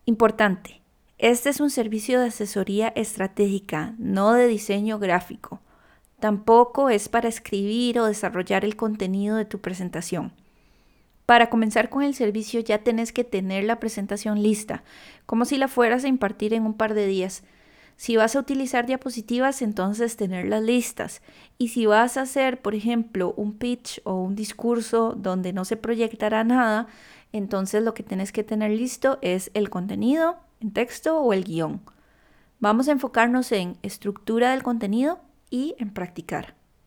Importante, este es un servicio de asesoría estratégica, no de diseño gráfico. Tampoco es para escribir o desarrollar el contenido de tu presentación. Para comenzar con el servicio ya tenés que tener la presentación lista, como si la fueras a impartir en un par de días. Si vas a utilizar diapositivas, entonces tenerlas listas. Y si vas a hacer, por ejemplo, un pitch o un discurso donde no se proyectará nada, entonces lo que tienes que tener listo es el contenido en texto o el guión. Vamos a enfocarnos en estructura del contenido y en practicar.